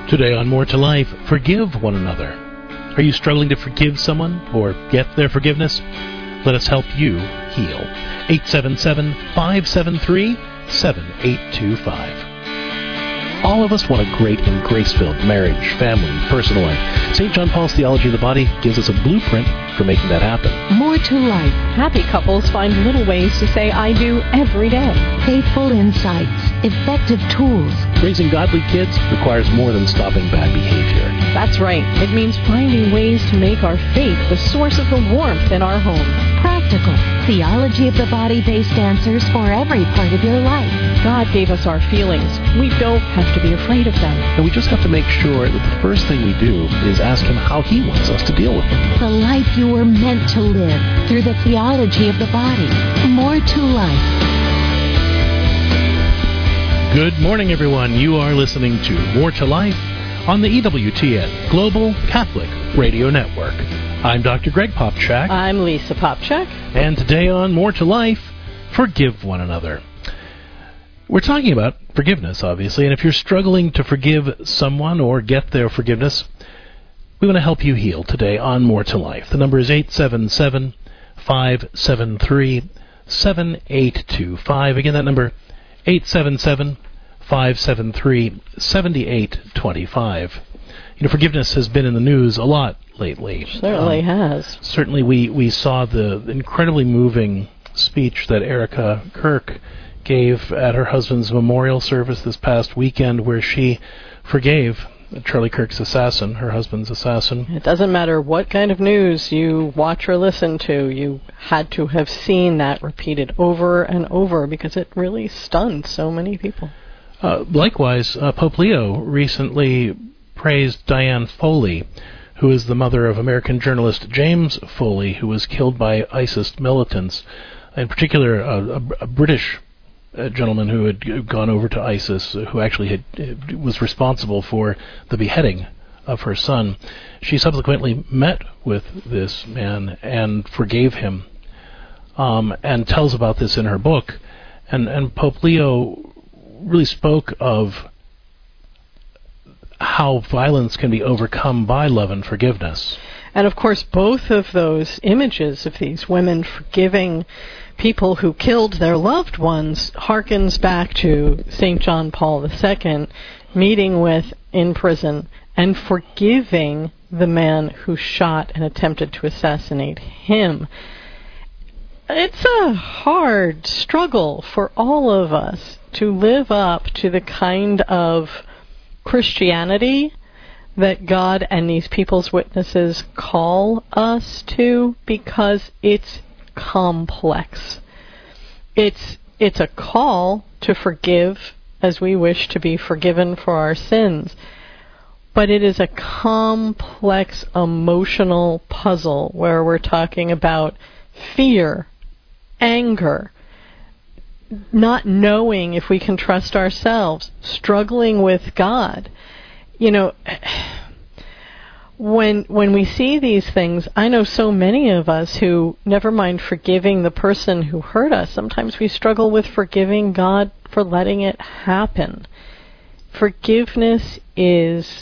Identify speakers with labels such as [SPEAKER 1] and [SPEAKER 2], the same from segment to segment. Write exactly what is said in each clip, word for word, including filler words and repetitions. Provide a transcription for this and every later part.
[SPEAKER 1] Today on More to Life, forgive one another. Are you struggling to forgive someone or get their forgiveness? Let us help you heal. eight seven seven, five seven three, seven eight two five. All of us want a great and grace-filled marriage, family, personal life. Saint John Paul's Theology of the Body gives us a blueprint for making that happen.
[SPEAKER 2] More to life.
[SPEAKER 3] Happy couples find little ways to say I do every day.
[SPEAKER 2] Faithful insights. Effective tools.
[SPEAKER 1] Raising godly kids requires more than stopping bad behavior.
[SPEAKER 3] That's right. It means finding ways to make our faith the source of the warmth in our home.
[SPEAKER 2] Practical. Theology of the Body-based answers for every part of your life.
[SPEAKER 3] God gave us our feelings. We don't have to be afraid of them.
[SPEAKER 1] And we just have to make sure that the first thing we do is ask Him how He wants us to deal with them.
[SPEAKER 2] The life you were meant to live through the theology of the body. More to life.
[SPEAKER 1] Good morning, everyone. You are listening to More to Life on the E W T N Global Catholic Radio Network. I'm Doctor Greg Popchak.
[SPEAKER 3] I'm Lisa Popchak.
[SPEAKER 1] And today on More to Life, forgive one another. We're talking about forgiveness, obviously, and if you're struggling to forgive someone or get their forgiveness, we want to help you heal today on More to Life. The number is eight seven seven, five seven three, seven eight two five. Again, that number, eight seven seven, five seven three, seven eight two five. You know, forgiveness has been in the news a lot lately.
[SPEAKER 3] Certainly um, has.
[SPEAKER 1] Certainly we, we saw the incredibly moving speech that Erica Kirk gave at her husband's memorial service this past weekend, where she forgave Charlie Kirk's assassin, her husband's assassin.
[SPEAKER 3] It doesn't matter what kind of news you watch or listen to, you had to have seen that repeated over and over because it really stunned so many people.
[SPEAKER 1] Uh, likewise, uh, Pope Leo recently praised Diane Foley, who is the mother of American journalist James Foley, who was killed by ISIS militants. In particular, uh, a, a British uh, gentleman who had gone over to ISIS, uh, who actually had uh, was responsible for the beheading of her son. She subsequently met with this man and forgave him, um, and tells about this in her book. And, and Pope Leo really spoke of how violence can be overcome by love and forgiveness.
[SPEAKER 3] And of course, both of those images of these women forgiving people who killed their loved ones harkens back to Saint John Paul the Second meeting with in prison and forgiving the man who shot and attempted to assassinate him. It's a hard struggle for all of us to live up to the kind of Christianity that God and these people's witnesses call us to, because it's complex. It's it's a call to forgive as we wish to be forgiven for our sins, but it is a complex emotional puzzle where we're talking about fear, anger, not knowing if we can trust ourselves, struggling with God. You know, when when we see these things, I know so many of us who, never mind forgiving the person who hurt us, sometimes we struggle with forgiving God for letting it happen. Forgiveness is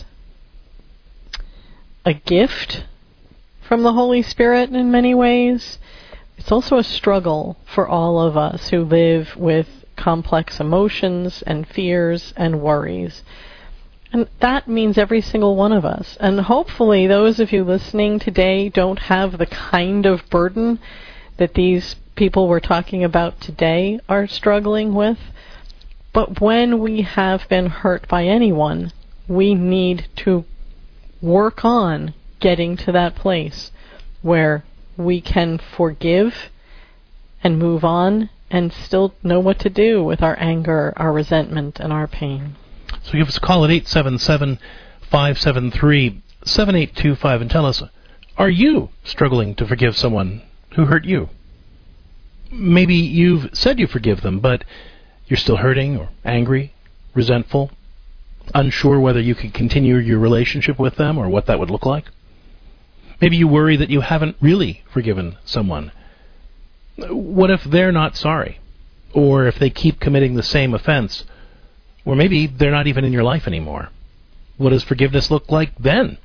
[SPEAKER 3] a gift from the Holy Spirit in many ways. It's also a struggle for all of us who live with complex emotions and fears and worries. And that means every single one of us. And hopefully those of you listening today don't have the kind of burden that these people we're talking about today are struggling with. But when we have been hurt by anyone, we need to work on getting to that place where we can forgive and move on and still know what to do with our anger, our resentment, and our pain.
[SPEAKER 1] So give us a call at eight seven seven, five seven three, seven eight two five and tell us, are you struggling to forgive someone who hurt you? Maybe you've said you forgive them, but you're still hurting or angry, resentful, unsure whether you can continue your relationship with them or what that would look like. Maybe you worry that you haven't really forgiven someone. What if they're not sorry? Or if they keep committing the same offense? Or maybe they're not even in your life anymore. what does forgiveness look like then?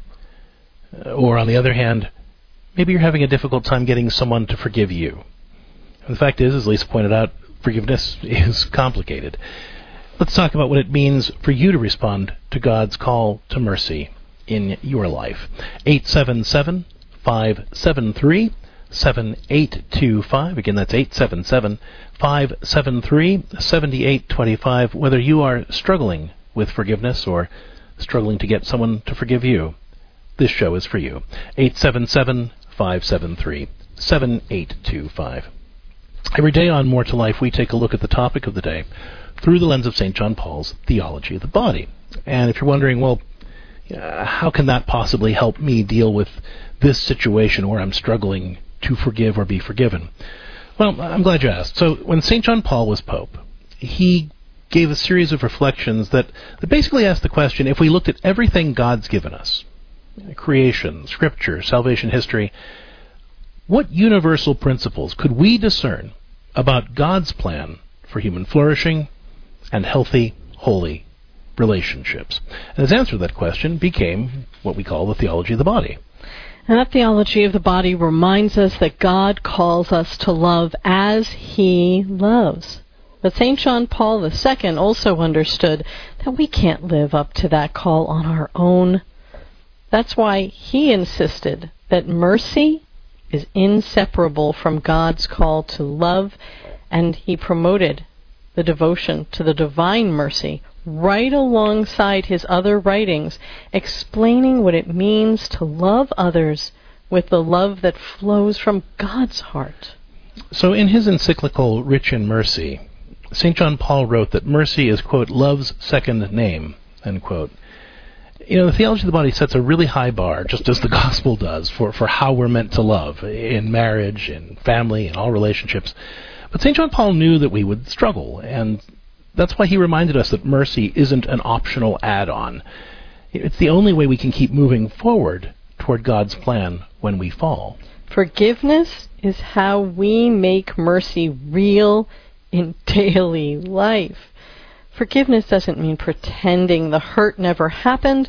[SPEAKER 1] Or on the other hand, maybe you're having a difficult time getting someone to forgive you. And the fact is, as Lisa pointed out, forgiveness is complicated. Let's talk about what it means for you to respond to God's call to mercy in your life. eight seven seven, five seven three, seven eight two five. Again, that's eight seven seven, five seven three, seven eight two five. Whether you are struggling with forgiveness or struggling to get someone to forgive you, this show is for you. eight seven seven, five seven three, seven eight two five. Every day on More to Life, we take a look at the topic of the day through the lens of Saint John Paul's theology of the body. And if you're wondering, well, uh, how can that possibly help me deal with this situation where I'm struggling to forgive or be forgiven? Well, I'm glad you asked. So when Saint John Paul was Pope, he gave a series of reflections that, that basically asked the question, if we looked at everything God's given us, creation, scripture, salvation history, what universal principles could we discern about God's plan for human flourishing and healthy, holy relationships? And his answer to that question became what we call the theology of the body.
[SPEAKER 3] And that theology of the body reminds us that God calls us to love as He loves. But Saint John Paul the Second also understood that we can't live up to that call on our own. That's why he insisted that mercy is inseparable from God's call to love, and he promoted the devotion to the divine mercy right alongside his other writings, explaining what it means to love others with the love that flows from God's heart.
[SPEAKER 1] So in his encyclical Rich in Mercy, Saint John Paul wrote that mercy is, quote, love's second name, end quote. You know, the theology of the body sets a really high bar, just as the gospel does, for, for how we're meant to love in marriage, in family, in all relationships. But Saint John Paul knew that we would struggle, and that's why he reminded us that mercy isn't an optional add-on. It's the only way we can keep moving forward toward God's plan when we fall.
[SPEAKER 3] Forgiveness is how we make mercy real in daily life. Forgiveness doesn't mean pretending the hurt never happened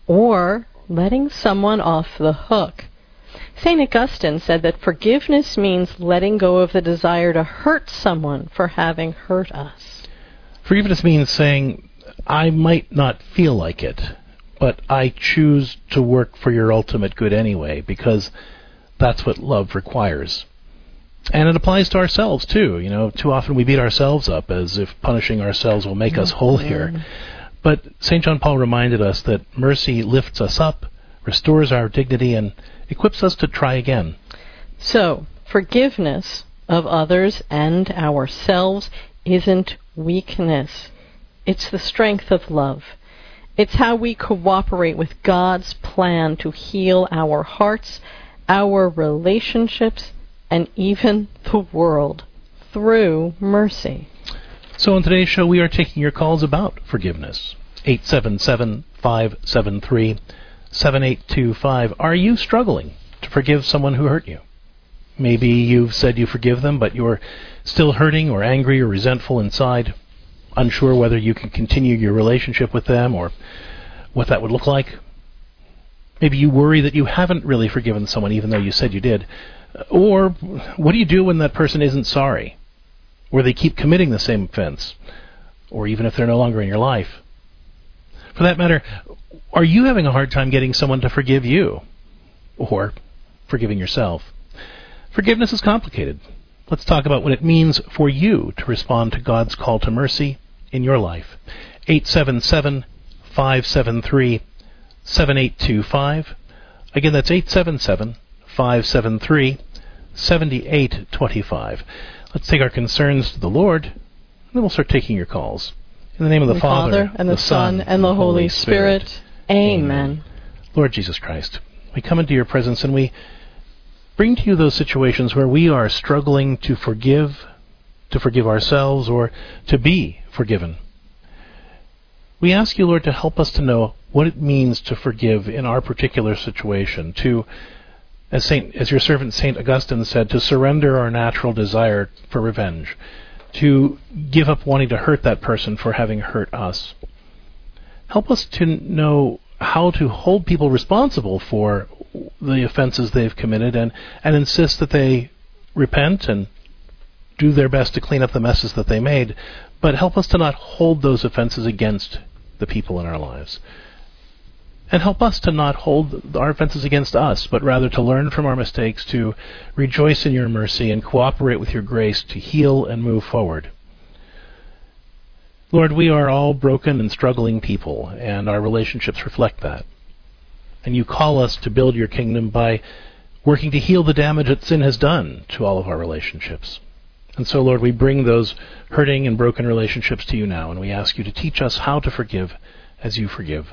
[SPEAKER 3] or letting someone off the hook. Saint Augustine said that forgiveness means letting go of the desire to hurt someone for having hurt us.
[SPEAKER 1] Forgiveness means saying, I might not feel like it, but I choose to work for your ultimate good anyway, because that's what love requires. And it applies to ourselves, too. You know, too often we beat ourselves up as if punishing ourselves will make us holier. But Saint John Paul reminded us that mercy lifts us up, restores our dignity, and equips us to try again.
[SPEAKER 3] So, forgiveness of others and ourselves isn't weakness. It's the strength of love. It's how we cooperate with God's plan to heal our hearts, our relationships, and even the world through mercy.
[SPEAKER 1] So on today's show, we are taking your calls about forgiveness. eight seven seven, five seven three, seven eight two five. Are you struggling to forgive someone who hurt you? Maybe you've said you forgive them, but you're still hurting or angry or resentful inside, unsure whether you can continue your relationship with them or what that would look like. Maybe you worry that you haven't really forgiven someone even though you said you did. Or what do you do when that person isn't sorry? Or they keep committing the same offense? Or even if they're no longer in your life? For that matter, are you having a hard time getting someone to forgive you? Or forgiving yourself? Forgiveness is complicated. Let's talk about what it means for you to respond to God's call to mercy in your life. eight seven seven, five seven three, seven eight two five. Again, that's eight seven seven, five seven three, seven eight two five. Let's take our concerns to the Lord, and then we'll start taking your calls. In the name of the,
[SPEAKER 3] the
[SPEAKER 1] Father,
[SPEAKER 3] Father, and the, the Son, and the Holy Spirit. Spirit. Amen. Amen.
[SPEAKER 1] Lord Jesus Christ, we come into your presence and we bring to you those situations where we are struggling to forgive, to forgive ourselves, or to be forgiven. We ask you, Lord, to help us to know what it means to forgive in our particular situation, to, as Saint, as your servant Saint Augustine said, to surrender our natural desire for revenge, to give up wanting to hurt that person for having hurt us. Help us to know how to hold people responsible for the offenses they've committed and, and insist that they repent and do their best to clean up the messes that they made, but help us to not hold those offenses against the people in our lives. And help us to not hold our offenses against us, but rather to learn from our mistakes, to rejoice in your mercy and cooperate with your grace to heal and move forward. Lord, we are all broken and struggling people, and our relationships reflect that. And you call us to build your kingdom by working to heal the damage that sin has done to all of our relationships. And so, Lord, we bring those hurting and broken relationships to you now, and we ask you to teach us how to forgive as you forgive,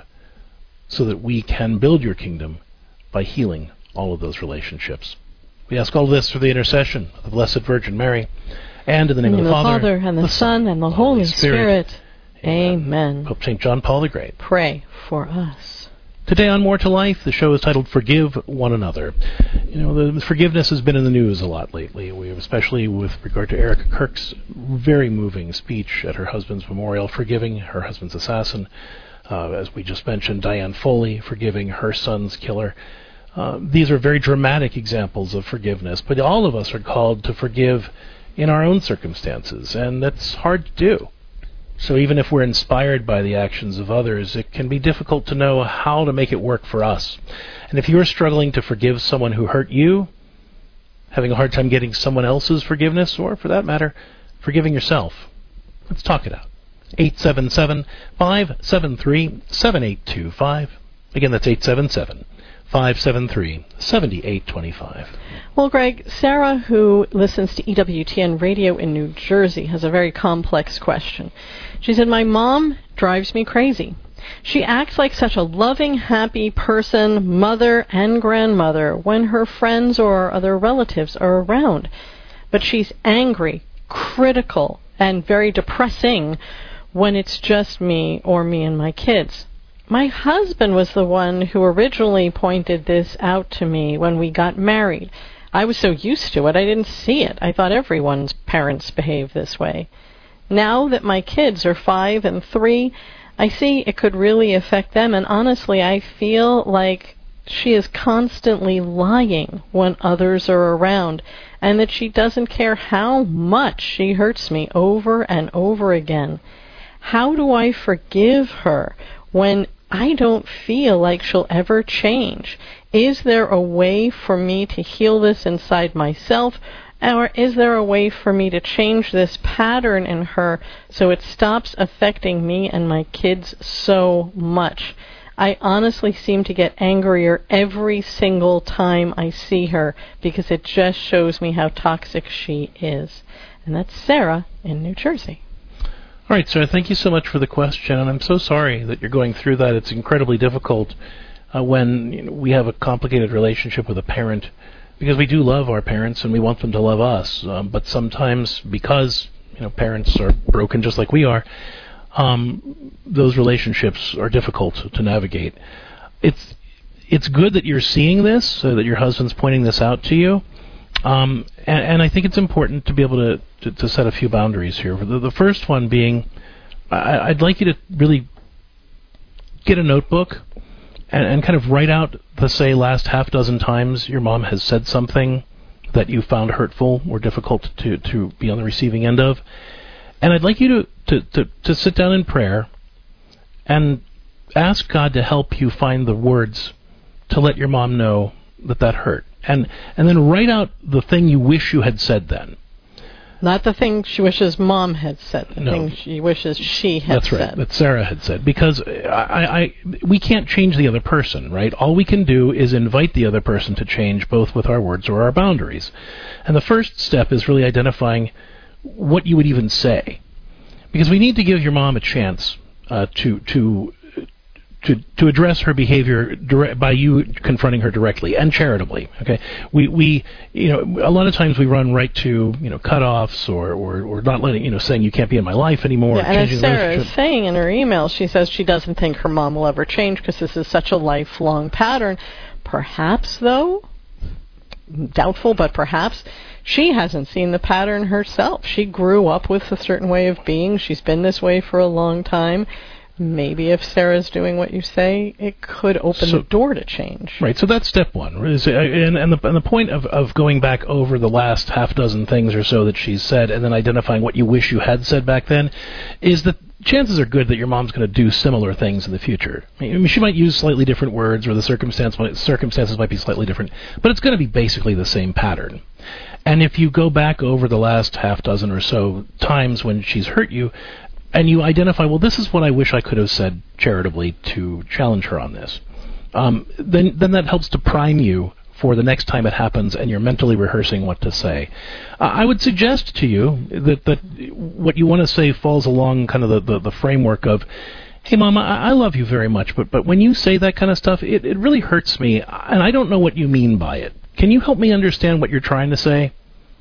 [SPEAKER 1] so that we can build your kingdom by healing all of those relationships. We ask all this through the intercession of the Blessed Virgin Mary, and in the name
[SPEAKER 3] in
[SPEAKER 1] of
[SPEAKER 3] the
[SPEAKER 1] the Father,
[SPEAKER 3] Father, and the, the Son, and the Holy Spirit. Spirit. Amen.
[SPEAKER 1] Amen. Pope Saint John Paul the Great,
[SPEAKER 3] pray for us.
[SPEAKER 1] Today on More to Life, the show is titled Forgive One Another. You know, the forgiveness has been in the news a lot lately, we especially with regard to Erica Kirk's very moving speech at her husband's memorial, forgiving her husband's assassin. Uh, as we just mentioned, Diane Foley forgiving her son's killer. Uh, these are very dramatic examples of forgiveness, but all of us are called to forgive in our own circumstances, and that's hard to do. So even if we're inspired by the actions of others, it can be difficult to know how to make it work for us. And if you're struggling to forgive someone who hurt you, having a hard time getting someone else's forgiveness, or for that matter, forgiving yourself, let's talk it out. eight seven seven, five seven three, seven eight two five. Again, that's eight seven seven, five seven three, seven eight two five.
[SPEAKER 3] Well, Greg, Sarah, who listens to E W T N radio in New Jersey, has a very complex question. She said, my mom drives me crazy. She acts like such a loving, happy person, mother and grandmother, when her friends or other relatives are around. But she's angry, critical, and very depressing when it's just me or me and my kids. My husband was the one who originally pointed this out to me when we got married. I was so used to it, I didn't see it. I thought everyone's parents behave this way. Now that my kids are five and three, I see it could really affect them, and honestly, I feel like she is constantly lying when others are around, and that she doesn't care how much she hurts me over and over again. How do I forgive her when I don't feel like she'll ever change? Is there a way for me to heal this inside myself, or is there a way for me to change this pattern in her so it stops affecting me and my kids so much? I honestly seem to get angrier every single time I see her because it just shows me how toxic she is. And that's Sarah in New Jersey.
[SPEAKER 1] All right, Sarah, thank you so much for the question, and I'm so sorry that you're going through that. It's incredibly difficult uh, when you know, we have a complicated relationship with a parent, because we do love our parents and we want them to love us, um, but sometimes because you know parents are broken just like we are, um, those relationships are difficult to navigate. It's it's good that you're seeing this, so that your husband's pointing this out to you. Um, and, and I think it's important to be able to, to, to set a few boundaries here. The, the first one being, I, I'd like you to really get a notebook and, and kind of write out the, say, last half dozen times your mom has said something that you found hurtful or difficult to, to be on the receiving end of. And I'd like you to, to, to, to sit down in prayer and ask God to help you find the words to let your mom know that that hurt. And and then write out the thing you wish you had said then.
[SPEAKER 3] Not the thing she wishes mom had said, the
[SPEAKER 1] no.
[SPEAKER 3] thing she wishes she had
[SPEAKER 1] That's
[SPEAKER 3] said.
[SPEAKER 1] That's right, that Sarah had said. Because I, I, we can't change the other person, right? All we can do is invite the other person to change, both with our words or our boundaries. And the first step is really identifying what you would even say. Because we need to give your mom a chance uh, to to... To, to address her behavior direct, by you confronting her directly and charitably. Okay, we we you know a lot of times we run right to you know cutoffs or, or or not letting you know saying you can't be in my life anymore.
[SPEAKER 3] Yeah, and as Sarah is saying in her email, she says she doesn't think her mom will ever change because this is such a lifelong pattern. Perhaps though, doubtful, but perhaps she hasn't seen the pattern herself. She grew up with a certain way of being. She's been this way for a long time. maybe if Sarah's doing what you say, it could open
[SPEAKER 1] so,
[SPEAKER 3] the door to change.
[SPEAKER 1] Right, so that's step one. And, and, the, and the point of, of going back over the last half dozen things or so that she's said and then identifying what you wish you had said back then is that chances are good that your mom's going to do similar things in the future. I mean, she might use slightly different words, or the circumstance might, circumstances might be slightly different, but it's going to be basically the same pattern. And if you go back over the last half dozen or so times when she's hurt you, and you identify, well, this is what I wish I could have said charitably to challenge her on this, um, then then that helps to prime you for the next time it happens, and you're mentally rehearsing what to say. Uh, I would suggest to you that, that what you want to say falls along kind of the, the, the framework of, hey, Mom, I, I love you very much, but, but when you say that kind of stuff, it, it really hurts me, and I don't know what you mean by it. Can you help me understand what you're trying to say?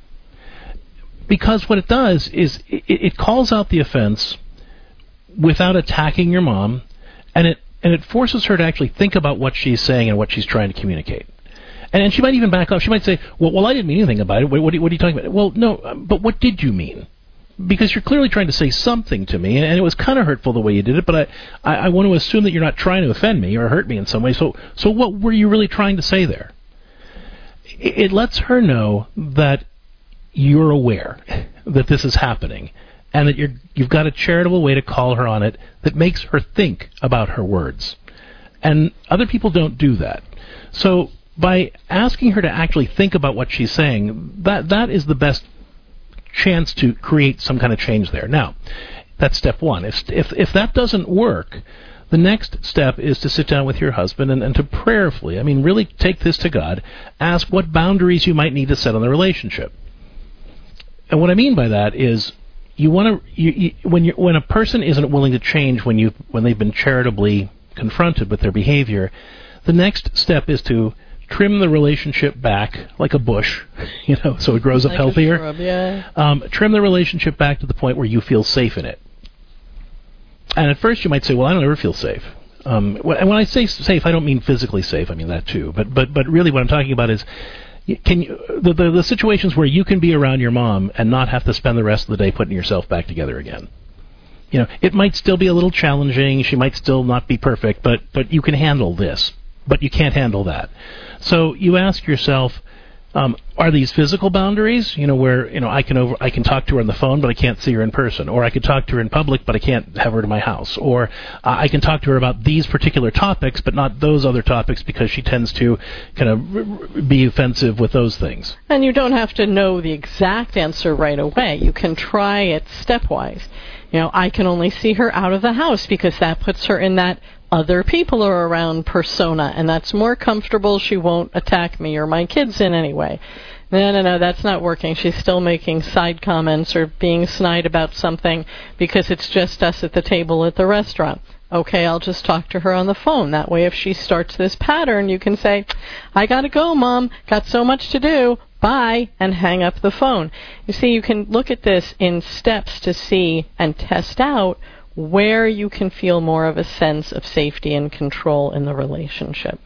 [SPEAKER 1] Because what it does is it, it calls out the offense without attacking your mom, and it and it forces her to actually think about what she's saying and what she's trying to communicate. And, and she might even back up. She might say, well, well, I didn't mean anything about it. What, what, what are you talking about? Well, no, but what did you mean? Because you're clearly trying to say something to me, and, and it was kind of hurtful the way you did it, but I, I, I want to assume that you're not trying to offend me or hurt me in some way. So, so what were you really trying to say there? It, it lets her know that you're aware that this is happening, and that you're, you've got a charitable way to call her on it that makes her think about her words. And other people don't do that. So by asking her to actually think about what she's saying, that that is the best chance to create some kind of change there. Now, that's step one. If if, if that doesn't work, the next step is to sit down with your husband and, and to prayerfully, I mean, really take this to God, ask what boundaries you might need to set on the relationship. And what I mean by that is, you want to you, you, when you when a person isn't willing to change when you when they've been charitably confronted with their behavior, the next step is to trim the relationship back like a bush, you know, so it grows
[SPEAKER 3] like
[SPEAKER 1] up healthier.
[SPEAKER 3] A shrub, yeah.
[SPEAKER 1] Um, trim the relationship back to the point where you feel safe in it. And at first you might say, well, I don't ever feel safe. Um, and when I say safe, I don't mean physically safe. I mean that too. But but but really, what I'm talking about is, can you, the, the the situations where you can be around your mom and not have to spend the rest of the day putting yourself back together again. You know, it might still be a little challenging. She might still not be perfect, but but you can handle this. But you can't handle that. So you ask yourself, um, are these physical boundaries? You know, where you know I can over I can talk to her on the phone, but I can't see her in person, or I can talk to her in public, but I can't have her to my house, or uh, I can talk to her about these particular topics, but not those other topics because she tends to kind of r- r- be offensive with those things.
[SPEAKER 3] And you don't have to know the exact answer right away. You can try it stepwise. You know, I can only see her out of the house because that puts her in that other people are around persona, and that's more comfortable. She won't attack me or my kids in any way. No, no, no, that's not working. She's still making side comments or being snide about something because it's just us at the table at the restaurant. Okay, I'll just talk to her on the phone. That way, if she starts this pattern, you can say, I gotta go, Mom. Got so much to do. Bye, and hang up the phone. You see, you can look at this in steps to see and test out where you can feel more of a sense of safety and control in the relationship.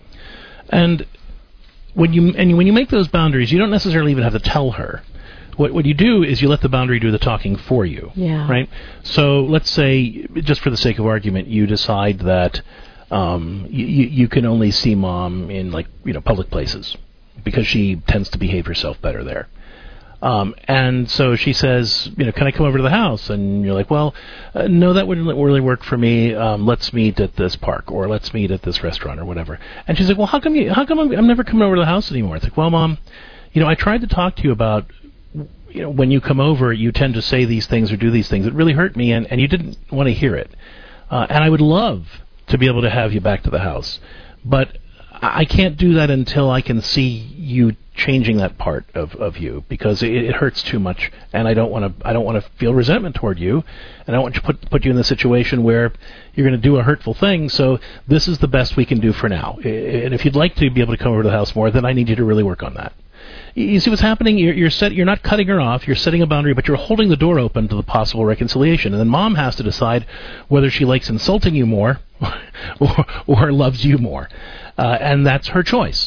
[SPEAKER 1] And when you and when you make those boundaries, you don't necessarily even have to tell her. What what you do is you let the boundary do the talking for you.
[SPEAKER 3] Yeah.
[SPEAKER 1] Right? So let's say, just for the sake of argument, you decide that um, you, you can only see Mom in, like, you know, public places because she tends to behave herself better there. Um, and so she says, you know, can I come over to the house? And you're like, well, uh, no, that wouldn't really work for me. Um, let's meet at this park, or let's meet at this restaurant, or whatever. And she's like, well, how come you, how come I'm, I'm never coming over to the house anymore? It's like, well, Mom, you know, I tried to talk to you about, you know, when you come over, you tend to say these things or do these things. It really hurt me, and, and you didn't want to hear it. Uh, and I would love to be able to have you back to the house, but I can't do that until I can see you changing that part of, of you, because it, it hurts too much, and I don't want to I don't want to feel resentment toward you, and I don't want to put put you in the situation where you're going to do a hurtful thing. So this is the best we can do for now. And if you'd like to be able to come over to the house more, then I need you to really work on that. You see what's happening? You're you're, set, you're not cutting her off. You're setting a boundary, but you're holding the door open to the possible reconciliation. And then Mom has to decide whether she likes insulting you more or, or loves you more, uh, and that's her choice.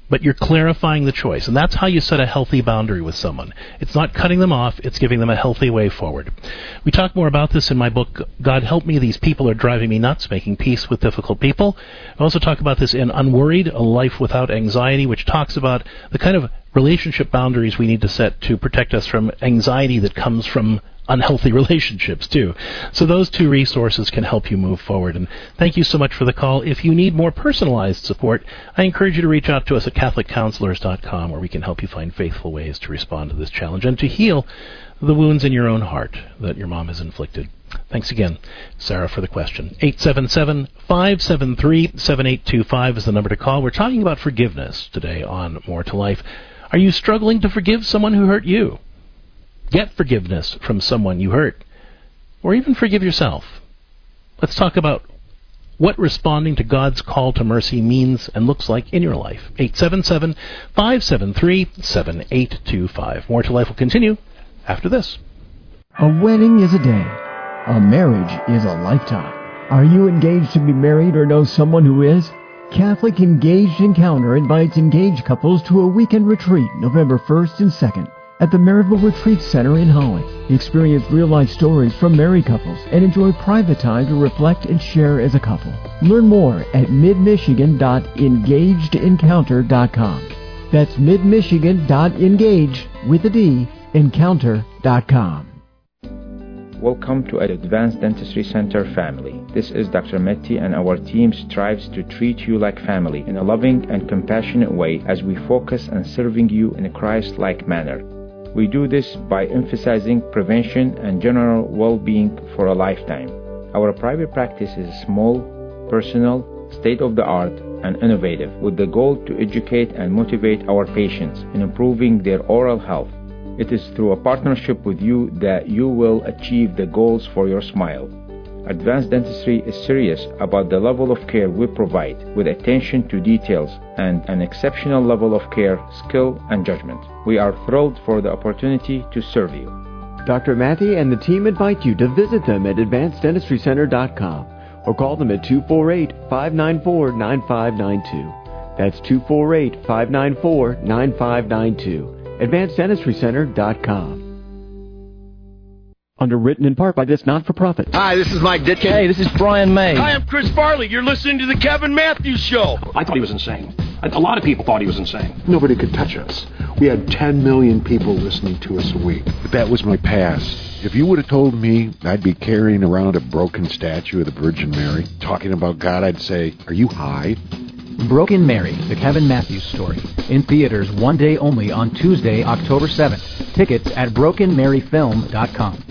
[SPEAKER 1] but you're clarifying the choice. And that's how you set a healthy boundary with someone. It's not cutting them off, it's giving them a healthy way forward. We talk more about this in my book, God Help Me, These People Are Driving Me Nuts, Making Peace with Difficult People. I also talk about this in Unworried, A Life Without Anxiety, which talks about the kind of relationship boundaries we need to set to protect us from anxiety that comes from unhealthy relationships, too. So those two resources can help you move forward. And thank you so much for the call. If you need more personalized support, I encourage you to reach out to us at catholic counselors dot com, where we can help you find faithful ways to respond to this challenge and to heal the wounds in your own heart that your mom has inflicted. Thanks again, Sarah, for the question. eight seven seven, five seven three, seven eight two five is the number to call. We're talking about forgiveness today on More to Life. Are you struggling to forgive someone who hurt you? Get forgiveness from someone you hurt, or even forgive yourself. Let's talk about what responding to God's call to mercy means and looks like in your life. eight seven seven, five seven three, seven eight two five. More to Life will continue after this.
[SPEAKER 4] A wedding is a day. A marriage is a lifetime. Are you engaged to be married or know someone who is? Catholic Engaged Encounter invites engaged couples to a weekend retreat November first and second. At the Maryville Retreat Center in Holland. Experience real-life stories from married couples and enjoy private time to reflect and share as a couple. Learn more at mid michigan dot engaged encounter dot com. That's mid michigan dot engage with a D, encounter dot com.
[SPEAKER 5] Welcome to Advanced Dentistry Center family. This is Doctor Metti, and our team strives to treat you like family in a loving and compassionate way as we focus on serving you in a Christ-like manner. We do this by emphasizing prevention and general well-being for a lifetime. Our private practice is small, personal, state-of-the-art, and innovative, with the goal to educate and motivate our patients in improving their oral health. It is through a partnership with you that you will achieve the goals for your smile. Advanced Dentistry is serious about the level of care we provide, with attention to details and an exceptional level of care, skill, and judgment. We are thrilled for the opportunity to serve you.
[SPEAKER 4] Doctor Matty and the team invite you to visit them at advanced dentistry center dot com or call them at two four eight, five nine four, nine five nine two. That's two four eight, five nine four, nine five nine two. advanced dentistry center dot com. Underwritten in part by this not-for-profit.
[SPEAKER 6] Hi, this is Mike Ditkin.
[SPEAKER 7] Hey, this is Brian May.
[SPEAKER 6] Hi, I'm Chris Farley. You're listening to the Kevin Matthews Show.
[SPEAKER 8] I thought he was insane. A lot of people thought he was insane.
[SPEAKER 9] Nobody could touch us. We had ten million people listening to us a week.
[SPEAKER 10] But that was my past. If you would have told me I'd be carrying around a broken statue of the Virgin Mary, talking about God, I'd say, are you high?
[SPEAKER 7] Broken Mary, the Kevin Matthews Story. In theaters one day only on Tuesday, October seventh. Tickets at broken mary film dot com.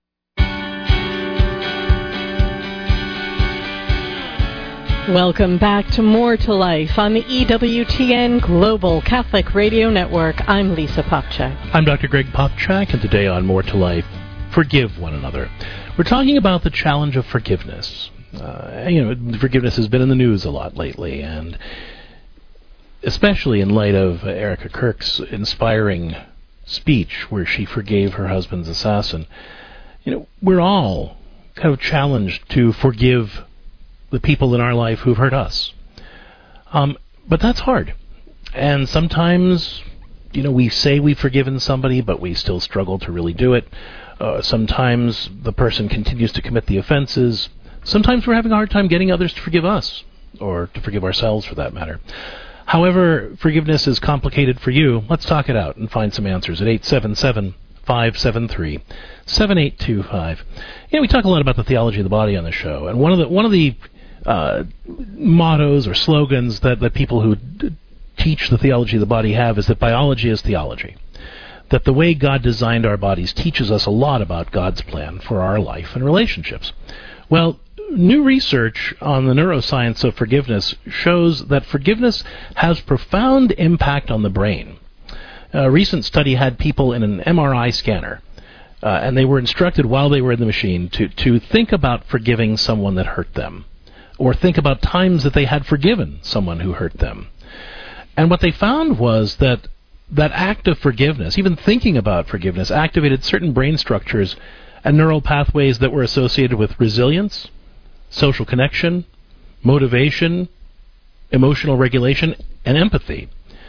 [SPEAKER 3] Welcome back to More to Life on the E W T N Global Catholic Radio Network. I'm Lisa Popchak.
[SPEAKER 1] I'm Doctor Greg Popchak, and today on More to Life, forgive one another. We're talking about the challenge of forgiveness. Uh, you know, forgiveness has been in the news a lot lately, and especially in light of Erica Kirk's inspiring speech where she forgave her husband's assassin. You know, we're all kind of challenged to forgive the people in our life who've hurt us. Um, but that's hard. And sometimes, you know, we say we've forgiven somebody, but we still struggle to really do it. Uh, sometimes the person continues to commit the offenses. Sometimes we're having a hard time getting others to forgive us, or to forgive ourselves for that matter. However, forgiveness is complicated for you. Let's talk it out and find some answers at eight seven seven, five seven three, seven eight two five. You know, we talk a lot about the theology of the body on the show, and one of the one of the uh, mottos or slogans that, that people who d- teach the theology of the body have is that biology is theology. That the way God designed our bodies teaches us a lot about God's plan for our life and relationships. Well, new research on the neuroscience of forgiveness shows that forgiveness has profound impact on the brain. A recent study had people in an M R I scanner, uh, and they were instructed while they were in the machine to, to think about forgiving someone that hurt them, or think about times that they had forgiven someone who hurt them. And what they found was that that act of forgiveness, even thinking about forgiveness, activated certain brain structures and neural pathways that were associated with resilience, social connection, motivation, emotional regulation, and empathy.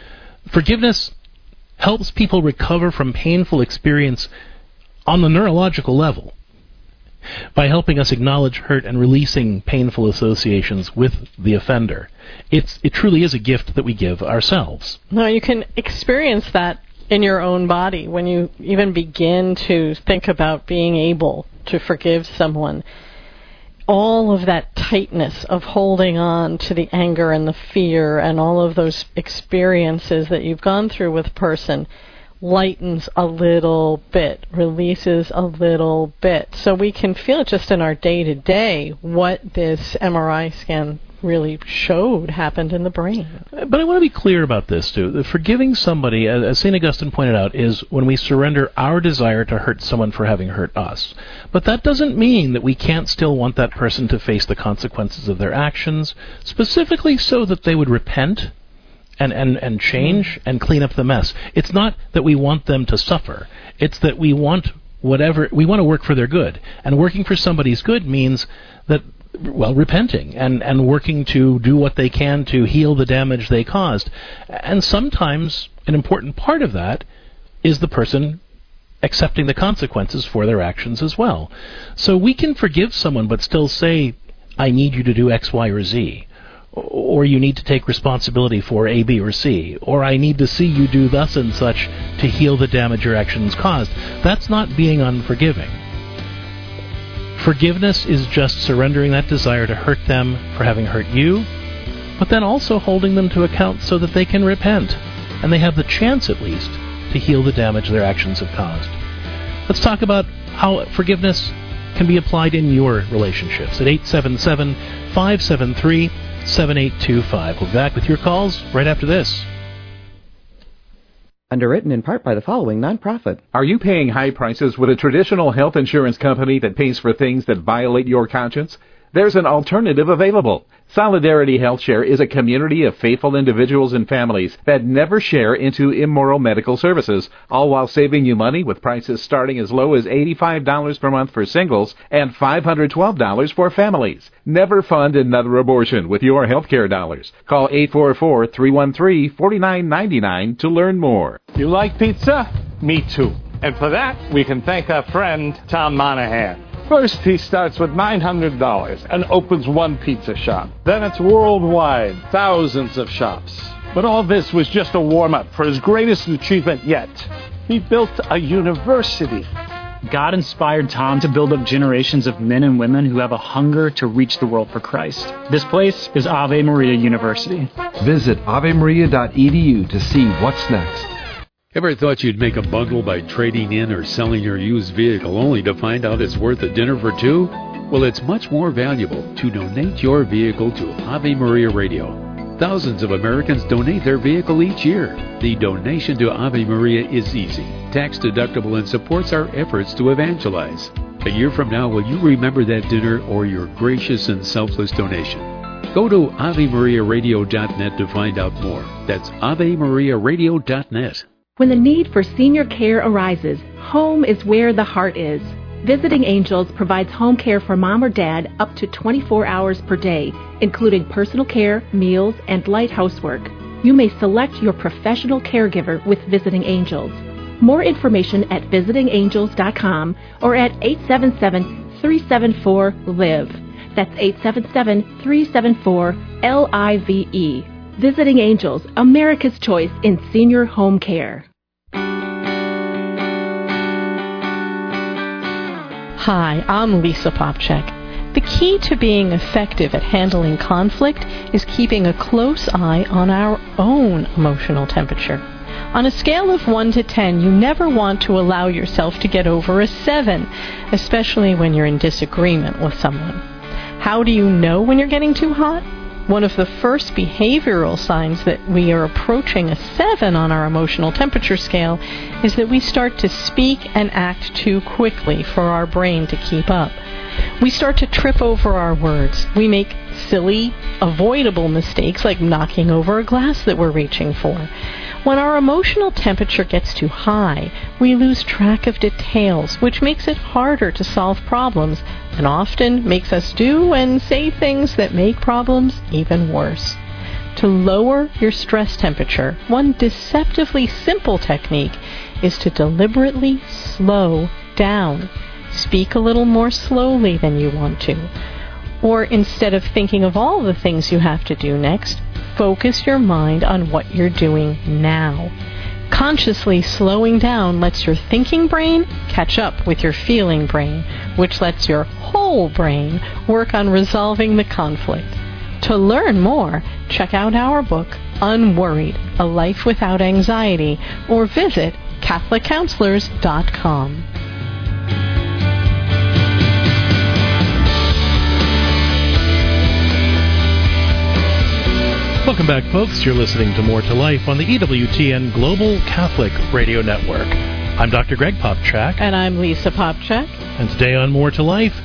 [SPEAKER 1] Forgiveness helps people recover from painful experience on the neurological level by helping us acknowledge hurt and releasing painful associations with the offender. It's, it truly is a gift that we give ourselves.
[SPEAKER 3] No, you can experience that in your own body when you even begin to think about being able to forgive someone. All of that tightness of holding on to the anger and the fear and all of those experiences that you've gone through with a person lightens a little bit, releases a little bit. So we can feel it just in our day-to-day what this M R I scan really showed happened in the brain.
[SPEAKER 1] But I want to be clear about this, too. Forgiving somebody, as Saint Augustine pointed out, is when we surrender our desire to hurt someone for having hurt us. But that doesn't mean that we can't still want that person to face the consequences of their actions, specifically so that they would repent and, and, and change and clean up the mess. It's not that we want them to suffer. It's that we want whatever, we want to work for their good. And working for somebody's good means that, well, repenting and, and working to do what they can to heal the damage they caused. And sometimes an important part of that is the person accepting the consequences for their actions as well. So we can forgive someone but still say, I need you to do X, Y, or Z. Or you need to take responsibility for A, B, or C. Or I need to see you do thus and such to heal the damage your actions caused. That's not being unforgiving. Forgiveness is just surrendering that desire to hurt them for having hurt you, but then also holding them to account so that they can repent, and they have the chance at least to heal the damage their actions have caused. Let's talk about how forgiveness can be applied in your relationships at eight seven seven, five seven three, seven eight two five. We'll be back with your calls right after this.
[SPEAKER 11] Underwritten in part by the following nonprofit.
[SPEAKER 12] Are you paying high prices with a traditional health insurance company that pays for things that violate your conscience? There's an alternative available. Solidarity HealthShare is a community of faithful individuals and families that never share into immoral medical services, all while saving you money with prices starting as low as eighty-five dollars per month for singles and five hundred twelve dollars for families. Never fund another abortion with your healthcare dollars. Call eight four four, three one three, four nine nine nine to learn more.
[SPEAKER 13] You like pizza? Me too. And for that, we can thank our friend Tom Monahan. First, he starts with nine hundred dollars and opens one pizza shop. Then it's worldwide, thousands of shops. But all this was just a warm-up for his greatest achievement yet. He built a university.
[SPEAKER 14] God inspired Tom to build up generations of men and women who have a hunger to reach the world for Christ. This place is Ave Maria University.
[SPEAKER 15] Visit ave maria dot e d u to see what's next.
[SPEAKER 16] Ever thought you'd make a bundle by trading in or selling your used vehicle only to find out it's worth a dinner for two? Well, it's much more valuable to donate your vehicle to Ave Maria Radio. Thousands of Americans donate their vehicle each year. The donation to Ave Maria is easy, tax deductible, and supports our efforts to evangelize. A year from now, will you remember that dinner or your gracious and selfless donation? Go to ave maria radio dot net to find out more. That's ave maria radio dot net.
[SPEAKER 17] When the need for senior care arises, home is where the heart is. Visiting Angels provides home care for mom or dad up to twenty-four hours per day, including personal care, meals, and light housework. You may select your professional caregiver with Visiting Angels. More information at visiting angels dot com or at eight seven seven, three seven four, L I V E. That's eight seven seven, three seven four, L I V E. Visiting Angels, America's choice in senior home care.
[SPEAKER 3] Hi, I'm Lisa Popchak. The key to being effective at handling conflict is keeping a close eye on our own emotional temperature. On a scale of one to ten, you never want to allow yourself to get over a seven, especially when you're in disagreement with someone. How do you know when you're getting too hot? One of the first behavioral signs that we are approaching a seven on our emotional temperature scale is that we start to speak and act too quickly for our brain to keep up. We start to trip over our words. We make silly, avoidable mistakes like knocking over a glass that we're reaching for. When our emotional temperature gets too high, we lose track of details, which makes it harder to solve problems and often makes us do and say things that make problems even worse. To lower your stress temperature, one deceptively simple technique is to deliberately slow down. Speak a little more slowly than you want to. Or instead of thinking of all the things you have to do next, focus your mind on what you're doing now. Consciously slowing down lets your thinking brain catch up with your feeling brain, which lets your whole brain work on resolving the conflict. To learn more, check out our book, Unworried, A Life Without Anxiety, or visit Catholic Counselors dot com.
[SPEAKER 1] Welcome back, folks. You're listening to More to Life on the E W T N Global Catholic Radio Network. I'm Doctor Greg Popchak.
[SPEAKER 3] And I'm Lisa Popchak.
[SPEAKER 1] And today on More to Life,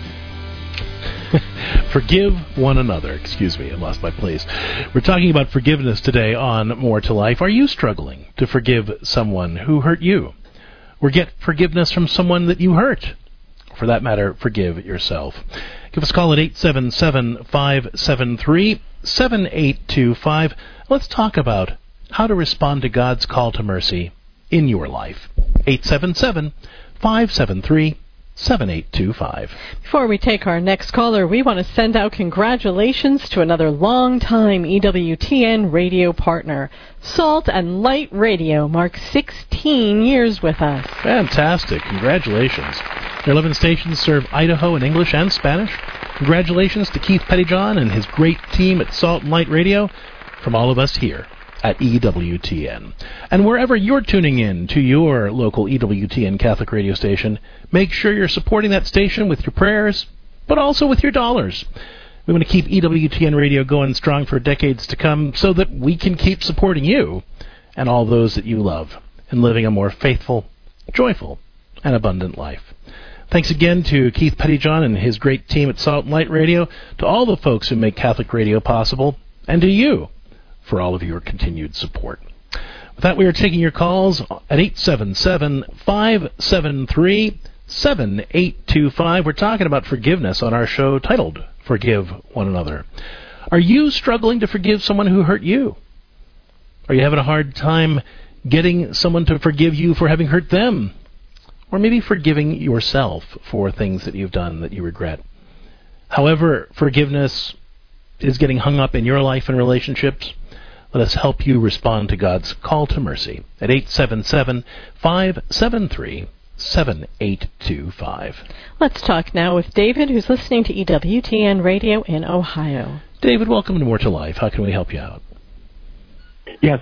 [SPEAKER 1] forgive one another. Excuse me, I lost my place. We're talking about forgiveness today on More to Life. Are you struggling to forgive someone who hurt you? Or get forgiveness from someone that you hurt? For that matter, forgive yourself. Give us a call at eight seven seven, five seven three, seven eight two five. Let's talk about how to respond to God's call to mercy in your life. eight seven seven, five seven three, seven eight two five.
[SPEAKER 3] Before we take our next caller, we want to send out congratulations to another long-time E W T N radio partner. Salt and Light Radio marks sixteen years with us.
[SPEAKER 1] Fantastic. Congratulations. Their eleven stations serve Idaho in English and Spanish. Congratulations to Keith Pettyjohn and his great team at Salt and Light Radio from all of us here at E W T N. And wherever you're tuning in to your local E W T N Catholic radio station, make sure you're supporting that station with your prayers, but also with your dollars. We want to keep E W T N Radio going strong for decades to come so that we can keep supporting you and all those that you love in living a more faithful, joyful, and abundant life. Thanks again to Keith Pettyjohn and his great team at Salt and Light Radio, to all the folks who make Catholic radio possible, and to you for all of your continued support. With that, we are taking your calls at eight seven seven, five seven three, seven eight two five. We're talking about forgiveness on our show titled Forgive One Another. Are you struggling to forgive someone who hurt you? Are you having a hard time getting someone to forgive you for having hurt them? Or maybe forgiving yourself for things that you've done that you regret. However, forgiveness is getting hung up in your life and relationships, let us help you respond to God's call to mercy at eight seven seven, five seven three, seven eight two five.
[SPEAKER 3] Let's talk now with David, who's listening to E W T N Radio in Ohio.
[SPEAKER 1] David, welcome to More to Life. How can we help you out?
[SPEAKER 18] Yes.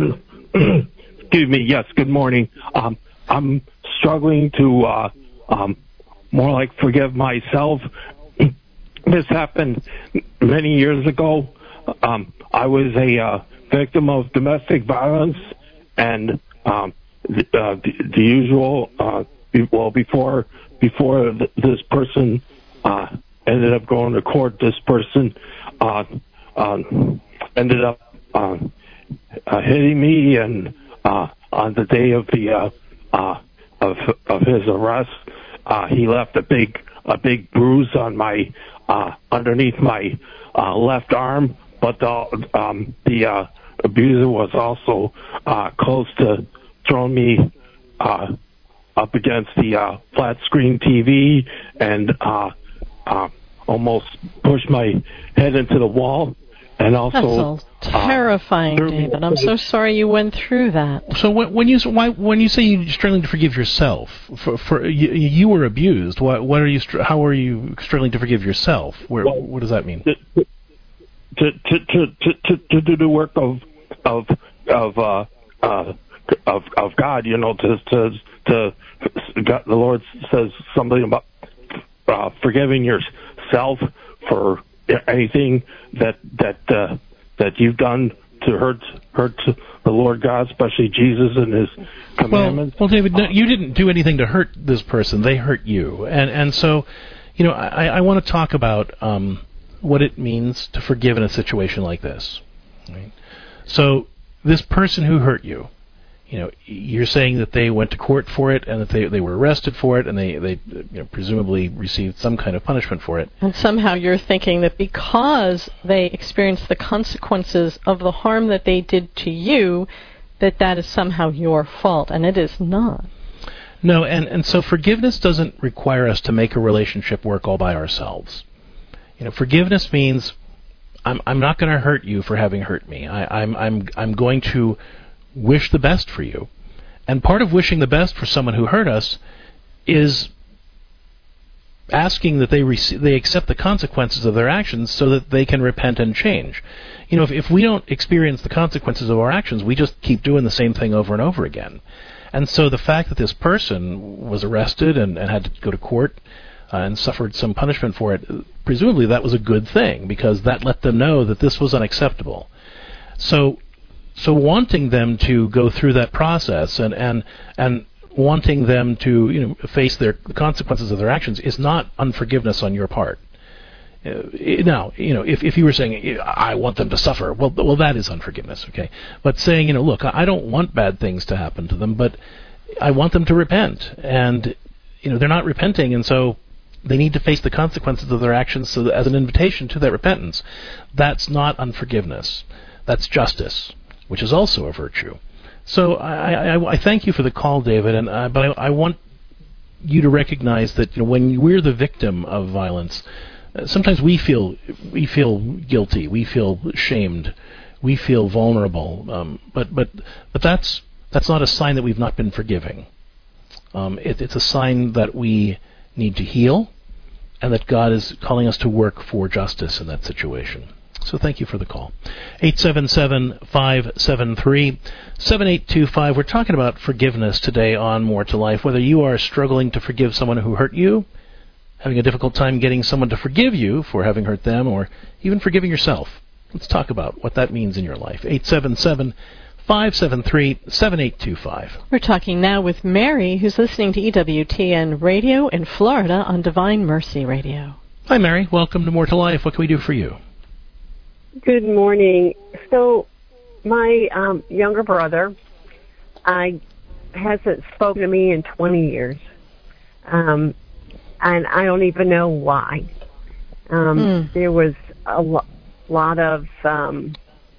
[SPEAKER 18] Excuse me. Yes, good morning. Um, I'm struggling to uh, um, more like forgive myself. This happened many years ago. Um, I was a uh, victim of domestic violence, and um, the, uh, the, the usual. Uh, be, well, before before th- this person uh, ended up going to court, this person uh, uh, ended up uh, uh, hitting me, and uh, on the day of the uh, uh, of of his arrest, uh, he left a big a big bruise on my uh, underneath my uh, left arm. But the um, the uh, abuser was also uh, close to throwing me uh, up against the uh, flat screen T V and uh, uh, almost pushed my head into the wall. And also,
[SPEAKER 3] that's all terrifying, uh, David. I'm so sorry you went through that.
[SPEAKER 1] So when, when you why, when you say you're struggling to forgive yourself, for, for you, you were abused. What, what are you? How are you struggling to forgive yourself? Where, well, what does that mean?
[SPEAKER 18] To to to to, to, to do the work of of of uh, uh, of of God, you know, to to to God, the Lord says something about uh, forgiving yourself for anything that that uh, that you've done to hurt hurt the Lord God, especially Jesus and His commandments.
[SPEAKER 1] Well, well David, no, you didn't do anything to hurt this person; they hurt you, and and so, you know, I, I want to talk about um, what it means to forgive in a situation like this. Right? So, this person who hurt you, you know, you're saying that they went to court for it and that they they were arrested for it and they they you know, presumably received some kind of punishment for it.
[SPEAKER 3] And somehow you're thinking that because they experienced the consequences of the harm that they did to you, that that is somehow your fault, and it is not.
[SPEAKER 1] No, and, and so forgiveness doesn't require us to make a relationship work all by ourselves. You know, forgiveness means I'm I'm not going to hurt you for having hurt me. I, I'm I'm I'm going to wish the best for you. And part of wishing the best for someone who hurt us is asking that they rec- they accept the consequences of their actions so that they can repent and change. You know, if, if we don't experience the consequences of our actions, we just keep doing the same thing over and over again. And so the fact that this person was arrested and, and had to go to court uh, and suffered some punishment for it, presumably that was a good thing because that let them know that this was unacceptable. So So wanting them to go through that process and, and and wanting them to you know face their the consequences of their actions is not unforgiveness on your part. Uh, now, you know, if if you were saying I want them to suffer, well, well, that is unforgiveness, okay. But saying, you know, look, I don't want bad things to happen to them, but I want them to repent, and you know they're not repenting, and so they need to face the consequences of their actions. So that as an invitation to that repentance, that's not unforgiveness. That's justice, which is also a virtue. So I, I, I thank you for the call, David, and uh, but I, I want you to recognize that you know, when we're the victim of violence, uh, sometimes we feel we feel guilty, we feel shamed, we feel vulnerable. Um, but but but that's that's not a sign that we've not been forgiving. Um, it, it's a sign that we need to heal, and that God is calling us to work for justice in that situation. So thank you for the call. eight seven seven, five seven three, seven eight two five. We're talking about forgiveness today on More to Life. Whether you are struggling to forgive someone who hurt you, having a difficult time getting someone to forgive you for having hurt them, or even forgiving yourself. Let's talk about what that means in your life. eight seven seven, five seven three, seven eight two five.
[SPEAKER 3] We're talking now with Mary, who's listening to E W T N Radio in Florida on Divine Mercy Radio.
[SPEAKER 1] Hi, Mary. Welcome to More to Life. What can we do for you?
[SPEAKER 19] Good morning. So, my um, younger brother, I hasn't spoken to me in twenty years, um, and I don't even know why. Um, mm. There was a lo- lot of, um,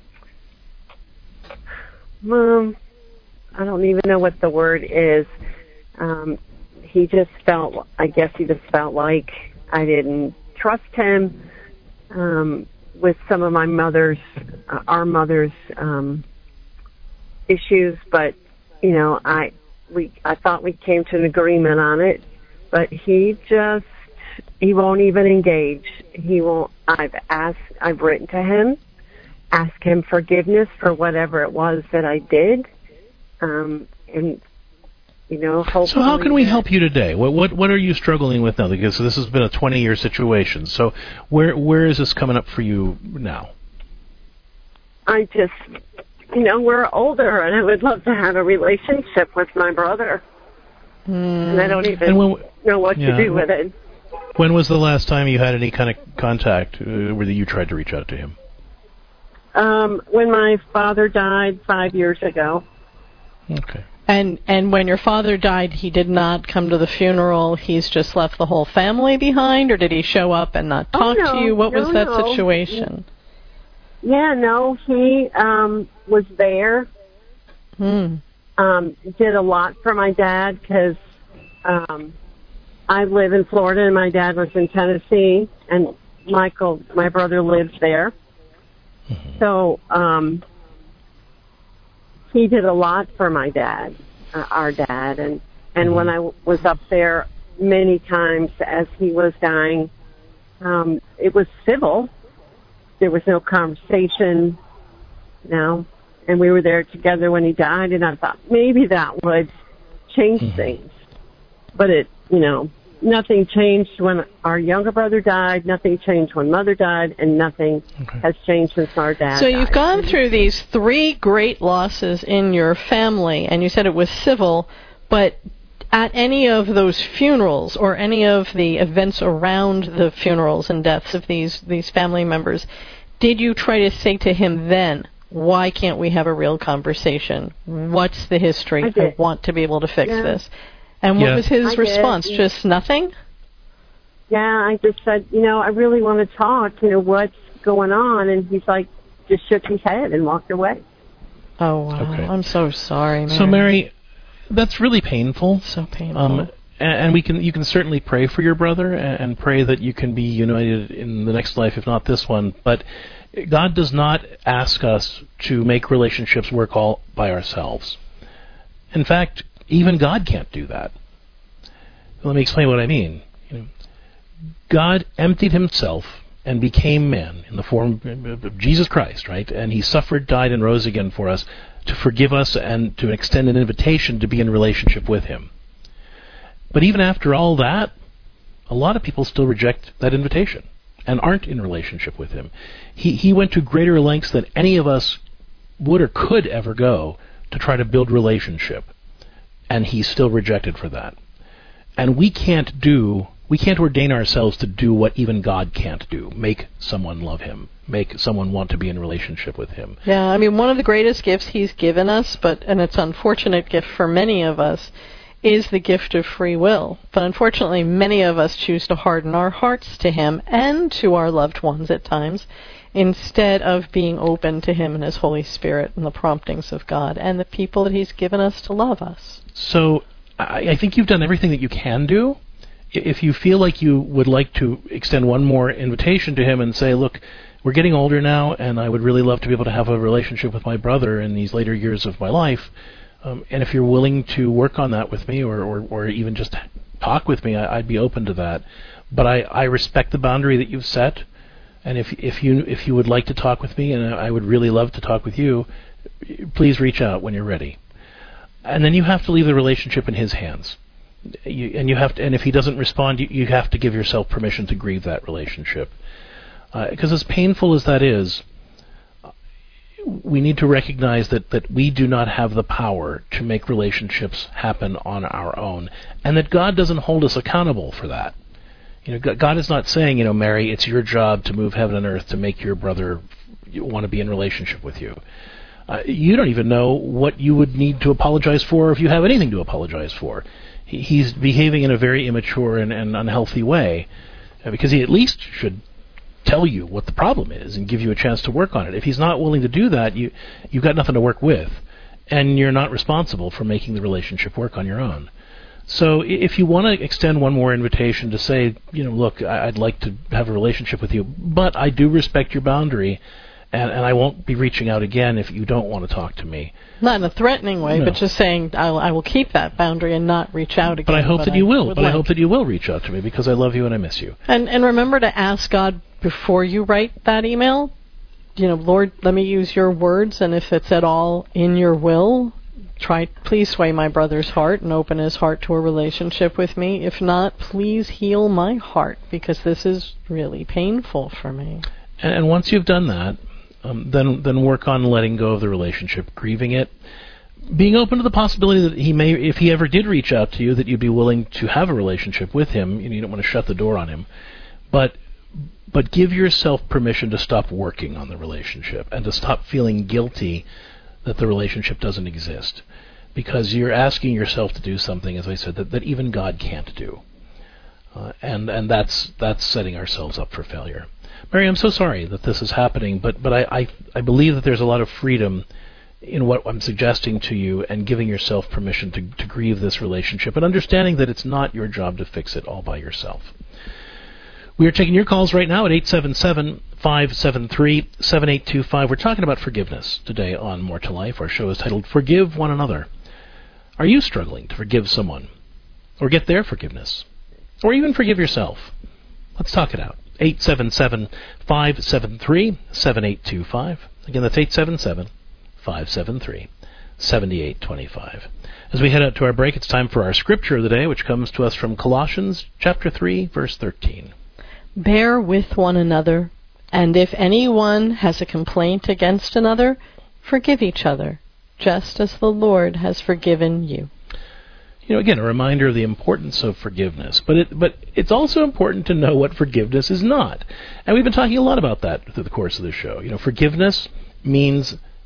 [SPEAKER 19] um, I don't even know what the word is. Um, he just felt, I guess he just felt like I didn't trust him. Um, with some of my mother's, uh, our mother's um, issues, but you know, I we I thought we came to an agreement on it, but he just he won't even engage. He won't. I've asked, I've written to him, asked him forgiveness for whatever it was that I did, um, and you know.
[SPEAKER 1] So how can we help you today? What what what are you struggling with now? Because this has been a twenty-year situation. So where where is this coming up for you now?
[SPEAKER 19] I just, you know, we're older, and I would love to have a relationship with my brother, mm. and I don't even when, know what yeah, to do with it.
[SPEAKER 1] When was the last time you had any kind of contact uh, where you tried to reach out to him?
[SPEAKER 19] Um, when my father died five years ago.
[SPEAKER 1] Okay.
[SPEAKER 3] And and when your father died, he did not come to the funeral. He's just left the whole family behind, or did he show up and not talk
[SPEAKER 19] oh, no,
[SPEAKER 3] to you? What
[SPEAKER 19] no,
[SPEAKER 3] was that
[SPEAKER 19] no.
[SPEAKER 3] situation?
[SPEAKER 19] Yeah, no, he um, was there.
[SPEAKER 3] Hmm.
[SPEAKER 19] Um, did a lot for my dad because um, I live in Florida and my dad lives in Tennessee, and Michael, my brother, lives there. Mm-hmm. So. Um, He did a lot for my dad, uh, our dad, and, and mm-hmm. when I w- was up there many times as he was dying, um, it was civil. There was no conversation, you know, and we were there together when he died, and I thought maybe that would change mm-hmm. things. But it, you know, nothing changed when our younger brother died, nothing changed when Mother died, and nothing okay. has changed since our dad
[SPEAKER 3] So
[SPEAKER 19] died.
[SPEAKER 3] you've gone through these three great losses in your family, and you said it was civil, but at any of those funerals or any of the events around the funerals and deaths of these, these family members, did you try to say to him then, why can't we have a real conversation? What's the history? I, I want to be able to fix yeah. this. And what yeah. was his I response? Did. Just nothing?
[SPEAKER 19] Yeah, I just said, you know, I really want to talk. You know, what's going on? And he's like, just shook his head and walked away.
[SPEAKER 3] Oh, wow. Okay. I'm so sorry, Mary.
[SPEAKER 1] So, Mary, that's really painful.
[SPEAKER 3] So painful.
[SPEAKER 1] Um, and, and we can, you can certainly pray for your brother and, and pray that you can be united in the next life, if not this one. But God does not ask us to make relationships work all by ourselves. In fact, even God can't do that. Let me explain what I mean. You know, God emptied himself and became man in the form of Jesus Christ, right? And he suffered, died, and rose again for us to forgive us and to extend an invitation to be in relationship with him. But even after all that, a lot of people still reject that invitation and aren't in relationship with him. He he went to greater lengths than any of us would or could ever go to try to build relationship, and he's still rejected for that. And we can't do, we can't ordain ourselves to do what even God can't do, make someone love him, make someone want to be in relationship with him.
[SPEAKER 3] Yeah, I mean, one of the greatest gifts he's given us, but and it's an unfortunate gift for many of us, is the gift of free will. But unfortunately, many of us choose to harden our hearts to him and to our loved ones at times, instead of being open to him and his Holy Spirit and the promptings of God and the people that he's given us to love us.
[SPEAKER 1] So I, I think you've done everything that you can do. If you feel like you would like to extend one more invitation to him and say, look, we're getting older now, and I would really love to be able to have a relationship with my brother in these later years of my life, um, and if you're willing to work on that with me, or, or, or even just talk with me, I, I'd be open to that. But I, I respect the boundary that you've set, and if if you if you would like to talk with me, and I would really love to talk with you, please reach out when you're ready. And then you have to leave the relationship in his hands. You, and you have to, and if he doesn't respond, you, you have to give yourself permission to grieve that relationship. Because uh, as painful as that is, we need to recognize that, that we do not have the power to make relationships happen on our own, and that God doesn't hold us accountable for that. You know, God is not saying, you know, Mary, it's your job to move heaven and earth to make your brother want to be in relationship with you. Uh, you don't even know what you would need to apologize for, if you have anything to apologize for. He, he's behaving in a very immature and, and unhealthy way, uh, because he at least should tell you what the problem is and give you a chance to work on it. If he's not willing to do that, you, you've got nothing to work with, and you're not responsible for making the relationship work on your own. So if you want to extend one more invitation to say, you know, look, I'd like to have a relationship with you, but I do respect your boundary, and, and I won't be reaching out again if you don't want to talk to me.
[SPEAKER 3] Not in a threatening way, no. But just saying I'll, I will keep that boundary and not reach out again.
[SPEAKER 1] But I hope
[SPEAKER 3] but
[SPEAKER 1] that you
[SPEAKER 3] I
[SPEAKER 1] will. But
[SPEAKER 3] like.
[SPEAKER 1] I hope that you will reach out to me, because I love you and I miss you.
[SPEAKER 3] And and remember to ask God before you write that email. You know, Lord, let me use your words, and if it's at all in your will, try, please sway my brother's heart and open his heart to a relationship with me. If not, please heal my heart, because this is really painful for me.
[SPEAKER 1] And, and once you've done that, um, then then work on letting go of the relationship, grieving it, being open to the possibility that he may, if he ever did reach out to you, that you'd be willing to have a relationship with him. You know, you don't want to shut the door on him, but but give yourself permission to stop working on the relationship and to stop feeling guilty that the relationship doesn't exist, because you're asking yourself to do something, as I said, that, that even God can't do, uh, and and that's that's setting ourselves up for failure. Mary, I'm so sorry that this is happening, but but I, I I believe that there's a lot of freedom in what I'm suggesting to you, and giving yourself permission to, to grieve this relationship, and understanding that it's not your job to fix it all by yourself. We are taking your calls right now at eight seven seven, five seven three, seven eight two five. We're talking about forgiveness today on More to Life. Our show is titled Forgive One Another. Are you struggling to forgive someone, or get their forgiveness, or even forgive yourself? Let's talk it out. eight seven seven, five seven three, seven eight two five. Again, that's eight seven seven, five seven three, seven eight two five. As we head out to our break, it's time for our scripture of the day, which comes to us from Colossians chapter three, verse thirteen.
[SPEAKER 3] Bear with one another, and if anyone has a complaint against another, forgive each other, just as the Lord has forgiven you.
[SPEAKER 1] You know, again, a reminder of the importance of forgiveness, but it, but it's also important to know what forgiveness is not. And we've been talking a lot about that through the course of the show. You know, forgiveness means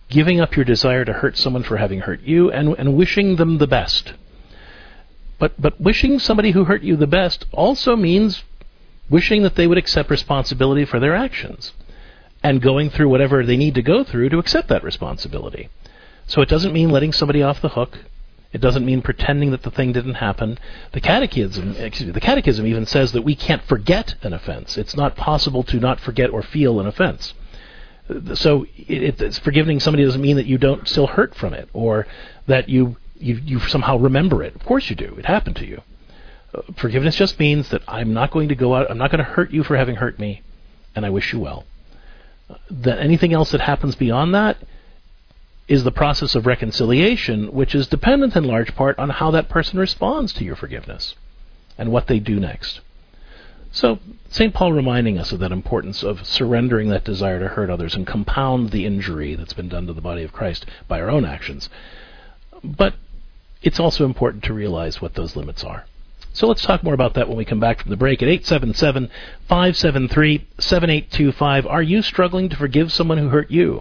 [SPEAKER 1] giving up your desire to hurt someone for having hurt you, and, and wishing them the best. But but wishing somebody who hurt you the best also means wishing that they would accept responsibility for their actions and going through whatever they need to go through to accept that responsibility. So it doesn't mean letting somebody off the hook. It doesn't mean pretending that the thing didn't happen. The catechism, excuse me, the catechism even says that we can't forget an offense. It's not possible to not forget or feel an offense. So it, it's forgiving somebody doesn't mean that you don't still hurt from it or that you You, you somehow remember it. Of course you do. It happened to you. Uh, forgiveness just means that I'm not going to go out, I'm not going to hurt you for having hurt me, and I wish you well. Uh, that anything else that happens beyond that is the process of reconciliation, which is dependent in large part on how that person responds to your forgiveness and what they do next. So Saint Paul reminding us of that importance of surrendering that desire to hurt others and compound the injury that's been done to the body of Christ by our own actions. But it's also important to realize what those limits are. So let's talk more about that when we come back from the break at eight seven seven, five seven three, seven eight two five. Are you struggling to forgive someone who hurt you?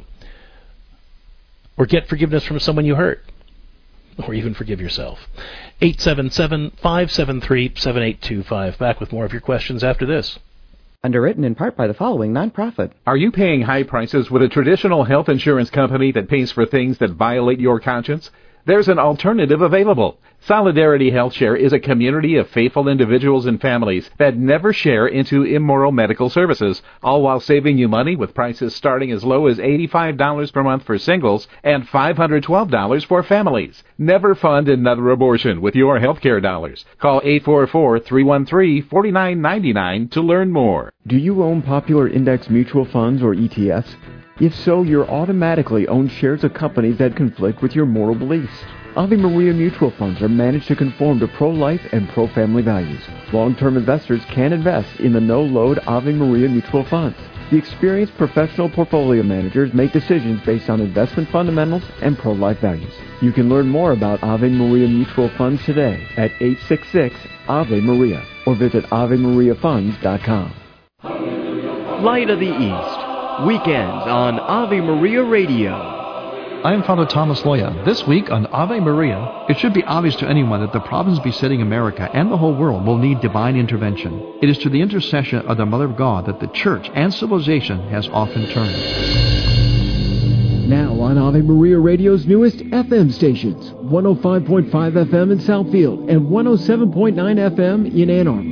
[SPEAKER 1] Or get forgiveness from someone you hurt? Or even forgive yourself? eight seven seven, five seven three, seven eight two five. Back with more of your questions after this.
[SPEAKER 11] Underwritten in part by the following nonprofit.
[SPEAKER 12] Are you paying high prices with a traditional health insurance company that pays for things that violate your conscience? There's an alternative available. Solidarity HealthShare is a community of faithful individuals and families that never share into immoral medical services, all while saving you money with prices starting as low as eighty-five dollars per month for singles and five hundred twelve dollars for families. Never fund another abortion with your healthcare dollars. Call eight four four, three one three, four nine nine nine to learn more.
[SPEAKER 4] Do you own popular index mutual funds or E T Fs? If so, you're automatically own shares of companies that conflict with your moral beliefs. Ave Maria mutual funds are managed to conform to pro-life and pro-family values. Long-term investors can invest in the no-load Ave Maria mutual funds. The experienced professional portfolio managers make decisions based on investment fundamentals and pro-life values. You can learn more about Ave Maria mutual funds today at eight six six, Ave Maria or visit ave maria funds dot com.
[SPEAKER 20] Light of the East. Weekends on Ave Maria Radio.
[SPEAKER 21] I am Father Thomas Loya. This week on Ave Maria, it should be obvious to anyone that the problems besetting America and the whole world will need divine intervention. It is to the intercession of the Mother of God that the Church and civilization has often turned.
[SPEAKER 4] Now on Ave Maria Radio's newest F M stations, one oh five point five F M in Southfield and one oh seven point nine F M in Ann Arbor.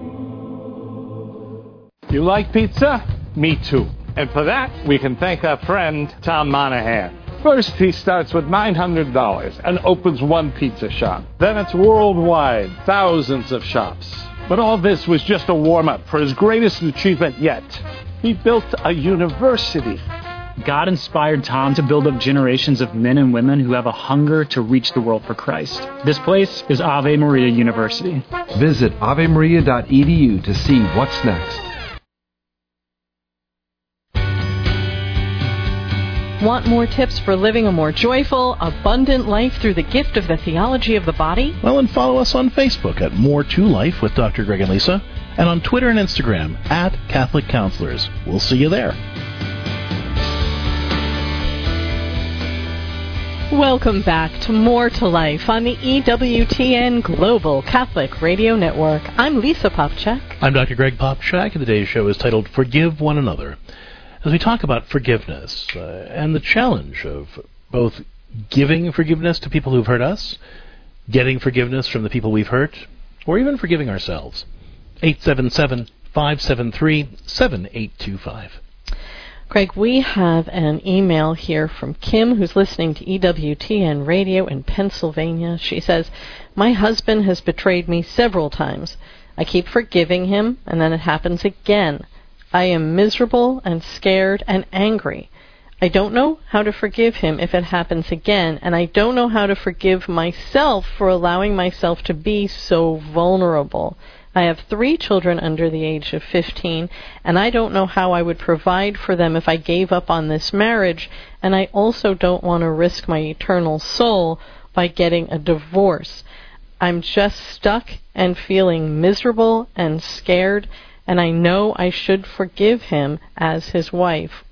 [SPEAKER 13] You like pizza? Me too. And for that, we can thank our friend Tom Monahan. First, he starts with nine hundred dollars and opens one pizza shop. Then it's worldwide, thousands of shops. But all this was just a warm-up for his greatest achievement yet. He built a university.
[SPEAKER 14] God inspired Tom to build up generations of men and women who have a hunger to reach the world for Christ. This place is Ave Maria University.
[SPEAKER 15] Visit ave maria dot e d u to see what's next.
[SPEAKER 3] Want more tips for living a more joyful, abundant life through the gift of the theology of the body?
[SPEAKER 1] Well, and follow us on Facebook at More to Life with Doctor Greg and Lisa, and on Twitter and Instagram at Catholic Counselors. We'll see you there.
[SPEAKER 3] Welcome back to More to Life on the E W T N Global Catholic Radio Network. I'm Lisa Popchak.
[SPEAKER 1] I'm Doctor Greg Popchak, and today's show is titled Forgive One Another. As we talk about forgiveness uh, and the challenge of both giving forgiveness to people who've hurt us, getting forgiveness from the people we've hurt, or even forgiving ourselves. eight seven seven, five seven three, seven eight two five.
[SPEAKER 3] Greg, we have an email here from Kim, who's listening to E W T N Radio in Pennsylvania. She says, "My husband has betrayed me several times. I keep forgiving him, and then it happens again. I am miserable and scared and angry. I don't know how to forgive him if it happens again, and I don't know how to forgive myself for allowing myself to be so vulnerable. I have three children under the age of fifteen, and I don't know how I would provide for them if I gave up on this marriage, and I also don't want to risk my eternal soul by getting a divorce. I'm just stuck and feeling miserable and scared, and I know I should forgive him as his wife.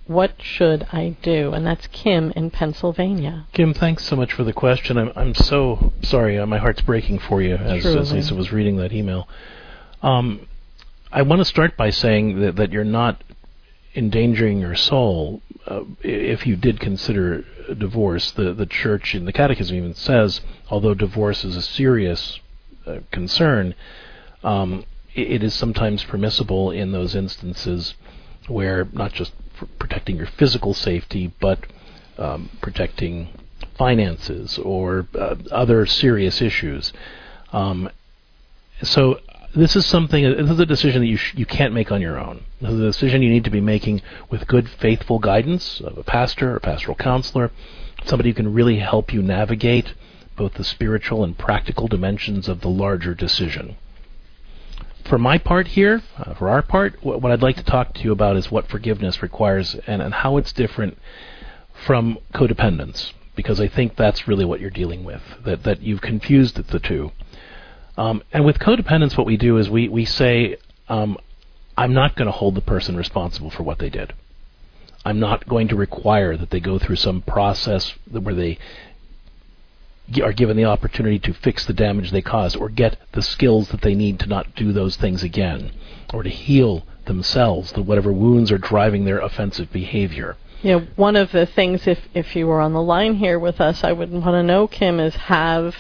[SPEAKER 3] What should I do? And that's Kim in Pennsylvania.
[SPEAKER 1] Kim, thanks so much for the question. I'm I'm so sorry. Uh, my heart's breaking for you as, as Lisa was reading that email. Um, I want to start by saying that, that you're not endangering your soul uh, if you did consider divorce. The the church in the Catechism even says, although divorce is a serious uh, concern, um, it, it is sometimes permissible in those instances where not just for protecting your physical safety, but um, protecting finances or uh, other serious issues. Um, so this is something, this is a decision that you sh- you can't make on your own. This is a decision you need to be making with good, faithful guidance of a pastor, a pastoral counselor, somebody who can really help you navigate both the spiritual and practical dimensions of the larger decision. For my part here, uh, for our part, what, what I'd like to talk to you about is what forgiveness requires and, and how it's different from codependence, because I think that's really what you're dealing with, that, that you've confused the two. Um, and with codependence, what we do is we, we say, um, I'm not going to hold the person responsible for what they did. I'm not going to require that they go through some process where they are given the opportunity to fix the damage they caused or get the skills that they need to not do those things again or to heal themselves, the whatever wounds are driving their offensive behavior.
[SPEAKER 3] Yeah, one of the things, if if you were on the line here with us, I would want to know, Kim, is have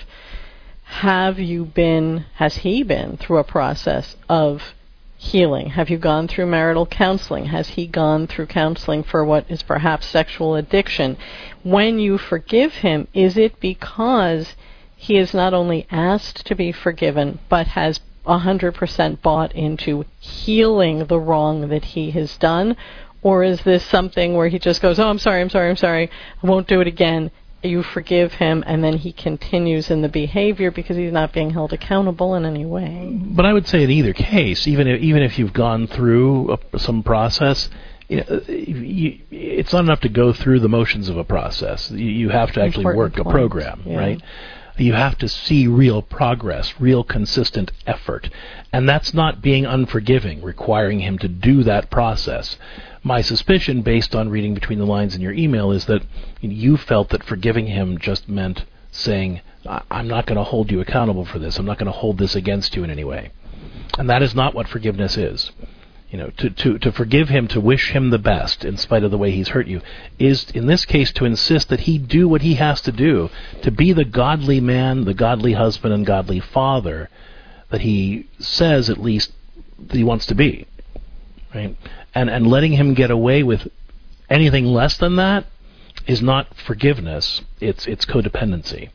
[SPEAKER 3] have you been, has he been through a process of healing? Have you gone through marital counseling? Has he gone through counseling for what is perhaps sexual addiction? When you forgive him, is it because he is not only asked to be forgiven, but has one hundred percent bought into healing the wrong that he has done? Or is this something where he just goes, oh, I'm sorry, I'm sorry, I'm sorry, I won't do it again. You forgive him, and then he continues in the behavior because he's not being held accountable in any way.
[SPEAKER 1] But I would say in either case, even if, even if you've gone through a, some process, you know, you, it's not enough to go through the motions of a process. You, you have to actually
[SPEAKER 3] Important
[SPEAKER 1] work
[SPEAKER 3] point.
[SPEAKER 1] a program,
[SPEAKER 3] Yeah.
[SPEAKER 1] right? You have to see real progress, real consistent effort. And that's not being unforgiving, requiring him to do that process. My suspicion, based on reading between the lines in your email, is that you felt that forgiving him just meant saying, I'm not going to hold you accountable for this. I'm not going to hold this against you in any way. And that is not what forgiveness is. You know, to, to, to forgive him, to wish him the best in spite of the way he's hurt you, is in this case to insist that he do what he has to do to be the godly man, the godly husband, and godly father that he says, at least, that he wants to be. Right? And and letting him get away with anything less than that is not forgiveness. It's it's codependency.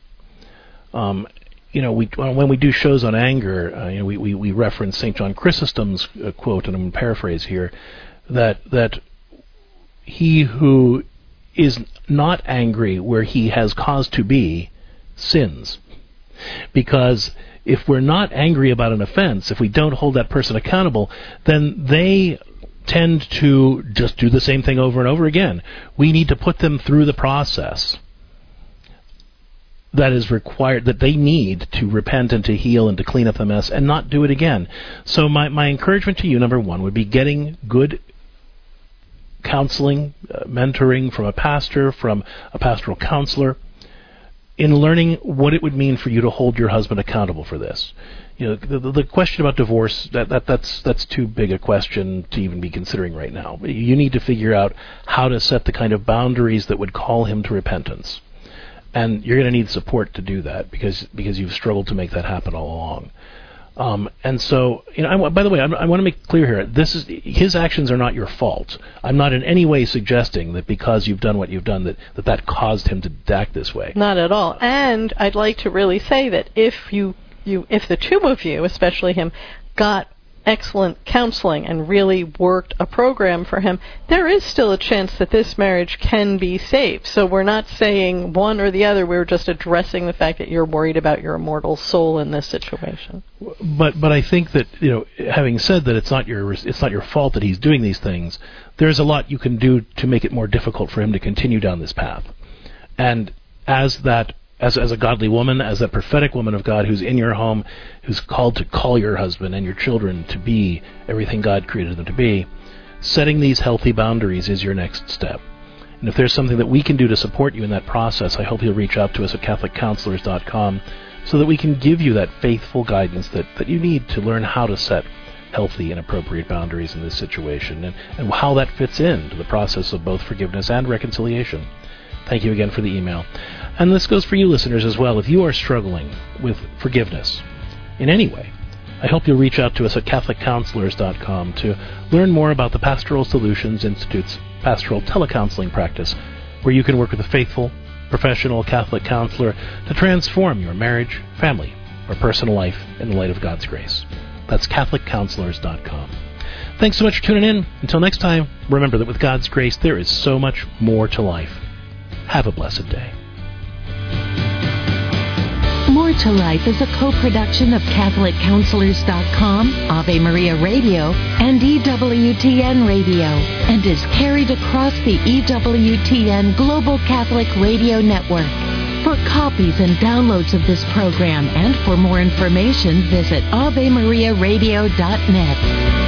[SPEAKER 1] Um, you know, we when we do shows on anger, uh, you know, we, we, we reference Saint John Chrysostom's uh, quote, and I'm going to paraphrase here, that that he who is not angry where he has cause to be sins, because if we're not angry about an offense, if we don't hold that person accountable, then they tend to just do the same thing over and over again. We need to put them through the process that is required, that they need to repent and to heal and to clean up the mess and not do it again. So my, my encouragement to you, number one, would be getting good counseling, uh, mentoring from a pastor, from a pastoral counselor, in learning what it would mean for you to hold your husband accountable for this. You know, the, the question about divorce, that, that that's that's too big a question to even be considering right now. You need to figure out how to set the kind of boundaries that would call him to repentance. And you're going to need support to do that because because you've struggled to make that happen all along. Um, and so, you know, I, by the way, I, I want to make clear here, this is his actions are not your fault. I'm not in any way suggesting that because you've done what you've done that that, that caused him to act this way.
[SPEAKER 3] Not at all. And I'd like to really say that if you, you if the two of you, especially him, got excellent counseling and really worked a program for him, there is still a chance that this marriage can be saved. So we're not saying one or the other. We're just addressing the fact that you're worried about your immortal soul in this situation.
[SPEAKER 1] But but I think that, you know, having said that it's not your it's not your fault that he's doing these things, there's a lot you can do to make it more difficult for him to continue down this path. And as that As as a godly woman, as a prophetic woman of God who's in your home, who's called to call your husband and your children to be everything God created them to be, setting these healthy boundaries is your next step. And if there's something that we can do to support you in that process, I hope you'll reach out to us at Catholic Counselors dot com so that we can give you that faithful guidance that, that you need to learn how to set healthy and appropriate boundaries in this situation, and, and how that fits into the process of both forgiveness and reconciliation. Thank you again for the email. And this goes for you listeners as well. If you are struggling with forgiveness in any way, I hope you'll reach out to us at Catholic Counselors dot com to learn more about the Pastoral Solutions Institute's pastoral telecounseling practice, where you can work with a faithful, professional Catholic counselor to transform your marriage, family, or personal life in the light of God's grace. That's Catholic Counselors dot com. Thanks so much for tuning in. Until next time, remember that with God's grace, there is so much more to life. Have a blessed day.
[SPEAKER 2] More to Life is a co-production of Catholic Counselors dot com, Ave Maria Radio, and E W T N Radio, and is carried across the E W T N Global Catholic Radio Network. For copies and downloads of this program and for more information, visit Ave Maria Radio dot net.